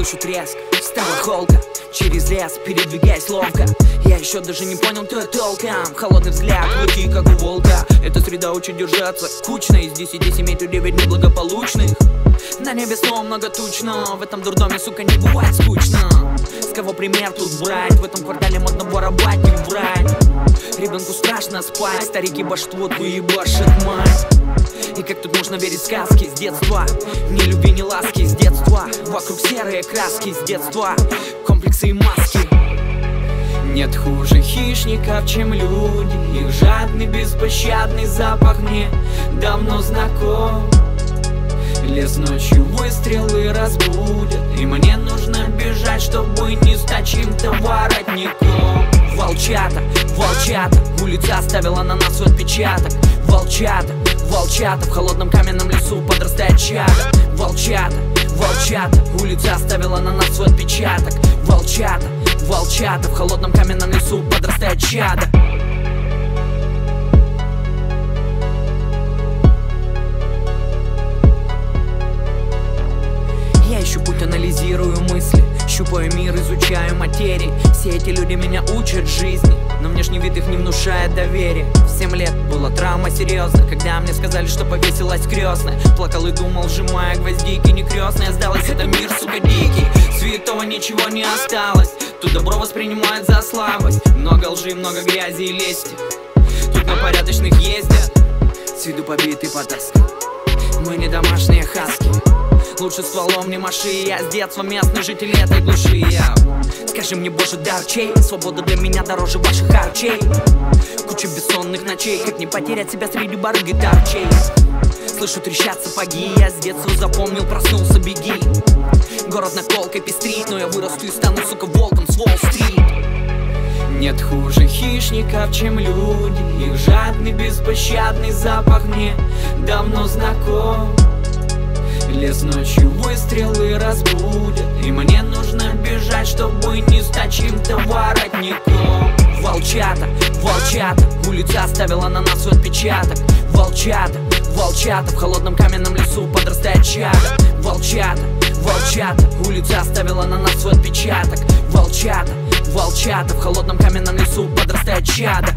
Слышу треск, стала холка. Через лес, передвигаясь ловко. Я еще даже не понял, кто я толком. Холодный взгляд, клыки, как у волка. Эта среда учит держаться кучно. Из 10 семей тут 9 неблагополучных. На небе снова много тучно. В этом дурдоме, сука, не бывает скучно. С кого пример тут брать? В этом квартале модно воровать, не врать. Ребенку страшно спать, старики баштвотку ебашит мать. И как тут можно верить в сказки с детства? Ни любви, ни ласки с детства. Вокруг серые краски с детства, комплексы и маски. Нет хуже хищников, чем люди. Их жадный, беспощадный запах мне давно знаком. Лес ночью выстрелы разбудят, и мне нужно бежать, чтобы не стать чьим-то воротником. Волчата, волчата, улица оставила на нас свой отпечаток. Волчата, волчата, в холодном каменном лесу подрастает чадо. Волчата, волчата, улица оставила на нас свой отпечаток. Волчата, волчата, в холодном каменном лесу подрастает чадо. Я ищу путь, анализирую мысли, щупаю мир, изучаю материи. Все эти люди меня учат жизни, но внешний вид их не внушает доверия. В 7 лет была травма серьезная, когда мне сказали, что повесилась крестная. Плакал и думал, сжимая гвоздики, не крестная. Сдалась, это мир, сука, дикий. Святого ничего не осталось, тут добро воспринимают за слабость. Много лжи, много грязи и лести, тут на порядочных ездят. С виду побитый потаскан, мы не домашние хаски. Лучше стволом не маши, я с детства местный житель этой глуши. Скажи мне, боже, дар чей? Свобода для меня дороже ваших харчей. Куча бессонных ночей, как не потерять себя среди барыг и торчей. Слышу, трещат сапоги, я с детства запомнил, проснулся, беги. Город наколкой пестрит, но я вырасту и стану, сука, волком с Уолл-стрит. Нет хуже хищников, чем люди. Их жадный, беспощадный запах мне давно знаком. Лес ночью выстрелы разбудят, и мне нужно бежать, чтобы не стать чьим-то воротником. Волчата, волчата, улица оставила на нас свой отпечаток. Волчата, волчата, в холодном каменном лесу подрастает чадо. Волчата, волчата, улица оставила на нас свой отпечаток. Волчата, волчата, в холодном каменном лесу подрастает чадо.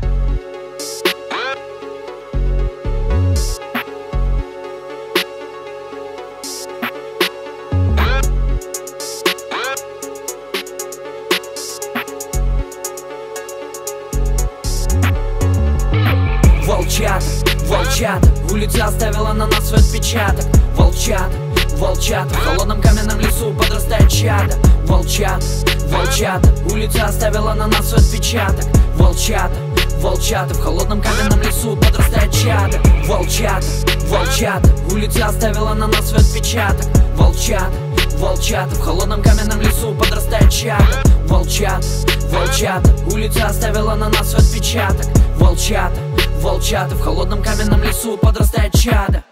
Волчата, волчата, улица оставила на нас свой отпечаток. Волчата, волчата, в холодном каменном лесу подрастает чадо. Волчата, волчата, улица оставила на нас свой отпечаток. Волчата, волчата, в холодном каменном лесу подрастает чадо. Волчата, волчата, улица оставила на нас свой отпечаток. Волчата, волчата, в холодном каменном лесу подрастает чадо. Волчата, волчата, улица оставила на нас свой отпечаток. Волчата, волчата, в холодном каменном лесу подрастает чадо.